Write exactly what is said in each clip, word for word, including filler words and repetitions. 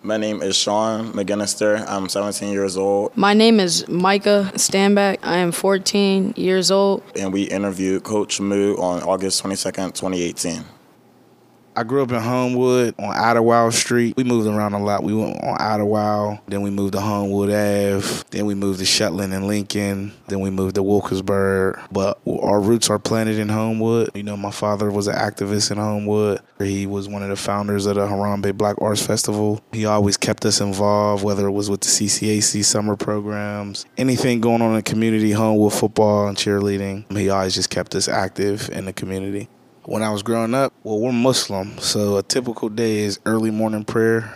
My name is Sean McGinnister. I'm seventeen years old. My name is Micah Stanback. I am fourteen years old. And we interviewed Coach Moo on August twenty-second, twenty eighteen. I grew up in Homewood on Idlewild Street. We moved around a lot. We went on Idlewild, then we moved to Homewood Avenue, then we moved to Shetland and Lincoln, then we moved to Wilkersburg. But our roots are planted in Homewood. You know, my father was an activist in Homewood. He was one of the founders of the Harambe Black Arts Festival. He always kept us involved, whether it was with the C C A C summer programs, anything going on in the community, Homewood football and cheerleading. He always just kept us active in the community. When I was growing up, well, we're Muslim, so a typical day is early morning prayer,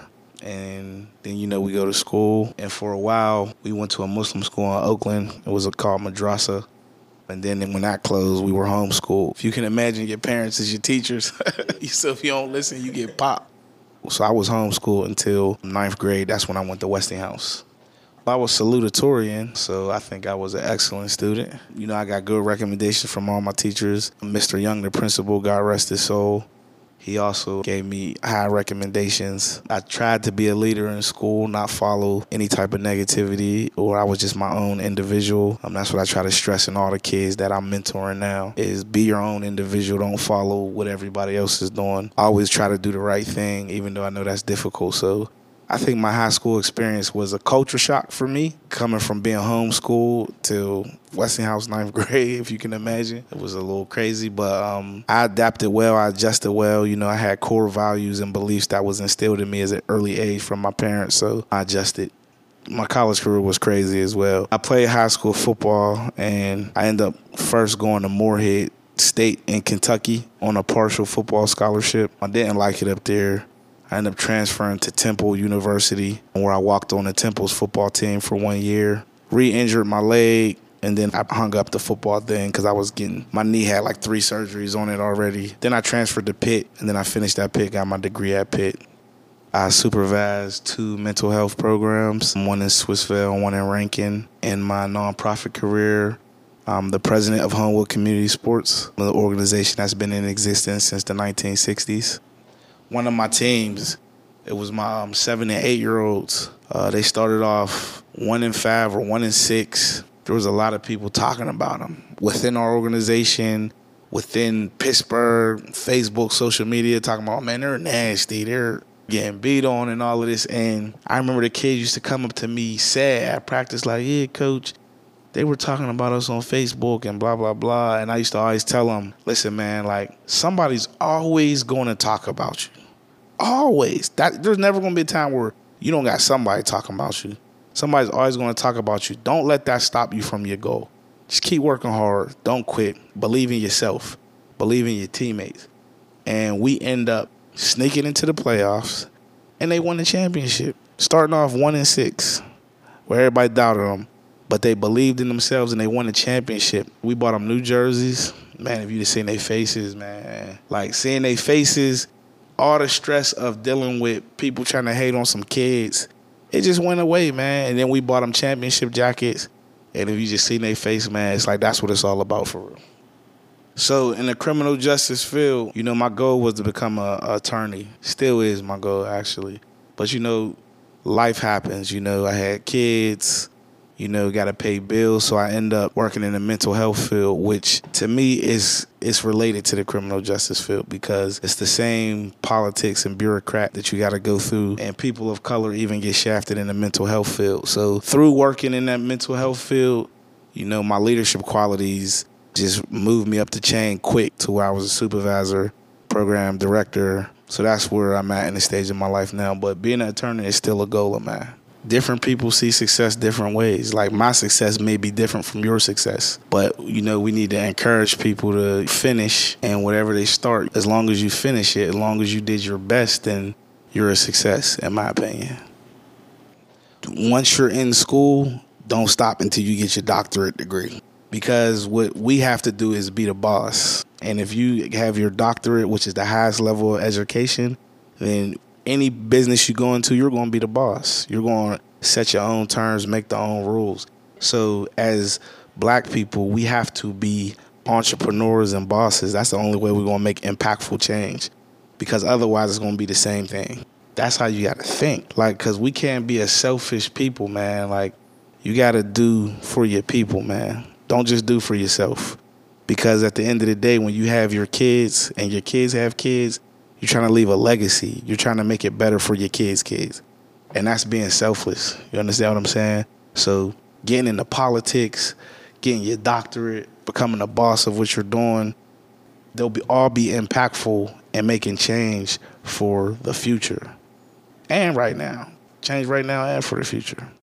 and then, you know, we go to school. And for a while, we went to a Muslim school in Oakland. It was called Madrasa. And then when that closed, we were homeschooled. If you can imagine your parents as your teachers, so if you don't listen, you get popped. So I was homeschooled until ninth grade. That's when I went to Westinghouse. I was salutatorian, so I think I was an excellent student. You know, I got good recommendations from all my teachers. Mister Young, the principal, God rest his soul, he also gave me high recommendations. I tried to be a leader in school, not follow any type of negativity, or I was just my own individual. Um, that's what I try to stress in all the kids that I'm mentoring now, is be your own individual. Don't follow what everybody else is doing. I always try to do the right thing, even though I know that's difficult. So I think my high school experience was a culture shock for me, coming from being homeschooled to Westinghouse ninth grade, if you can imagine. It was a little crazy, but um, I adapted well, I adjusted well. You know, I had core values and beliefs that was instilled in me as an early age from my parents, so I adjusted. My college career was crazy as well. I played high school football, and I ended up first going to Moorhead State in Kentucky on a partial football scholarship. I didn't like it up there. I ended up transferring to Temple University, where I walked on the Temple's football team for one year. Re-injured my leg, and then I hung up the football thing because I was getting, my knee had like three surgeries on it already. Then I transferred to Pitt, and then I finished at Pitt, got my degree at Pitt. I supervised two mental health programs, one in Swissvale and one in Rankin. In my nonprofit career, I'm the president of Homewood Community Sports, an organization that's been in existence since the nineteen sixties. One of my teams, it was my um, seven and eight-year-olds. Uh, they started off one and five or one and six. There was a lot of people talking about them within our organization, within Pittsburgh, Facebook, social media, talking about, oh, man, they're nasty. They're getting beat on and all of this. And I remember the kids used to come up to me sad at practice like, yeah, coach, they were talking about us on Facebook and blah, blah, blah. And I used to always tell them, listen, man, like, somebody's always going to talk about you. Always. That, there's never going to be a time where you don't got somebody talking about you. Somebody's always going to talk about you. Don't let that stop you from your goal. Just keep working hard. Don't quit. Believe in yourself. Believe in your teammates. And we end up sneaking into the playoffs, and they won the championship. Starting off one and six, where everybody doubted them. But they believed in themselves, and they won the championship. We bought them new jerseys. Man, if you just seen their faces, man. Like, seeing their faces, all the stress of dealing with people trying to hate on some kids, it just went away, man. And then we bought them championship jackets. And if you just seen their face, man, it's like that's what it's all about for real. So in the criminal justice field, you know, my goal was to become a, a attorney. Still is my goal, actually. But, you know, life happens. You know, I had kids. You know, got to pay bills, so I end up working in the mental health field, which to me is is related to the criminal justice field because it's the same politics and bureaucrat that you got to go through, and people of color even get shafted in the mental health field. So through working in that mental health field, you know, my leadership qualities just moved me up the chain quick to where I was a supervisor, program director. So that's where I'm at in the stage of my life now. But being an attorney is still a goal of mine. Different people see success different ways. Like, my success may be different from your success. But, you know, we need to encourage people to finish, and whatever they start, as long as you finish it, as long as you did your best, then you're a success, in my opinion. Once you're in school, don't stop until you get your doctorate degree. Because what we have to do is be the boss. And if you have your doctorate, which is the highest level of education, then any business you go into, you're going to be the boss. You're going to set your own terms, make the own rules. So as black people, we have to be entrepreneurs and bosses. That's the only way we're going to make impactful change, because otherwise it's going to be the same thing. That's how you got to think. Like, because we can't be a selfish people, man. Like, you got to do for your people, man. Don't just do for yourself. Because at the end of the day, when you have your kids and your kids have kids, you're trying to leave a legacy. You're trying to make it better for your kids' kids. And that's being selfless. You understand what I'm saying? So getting into politics, getting your doctorate, becoming a boss of what you're doing, they'll be all be impactful and making change for the future. And right now. Change right now and for the future.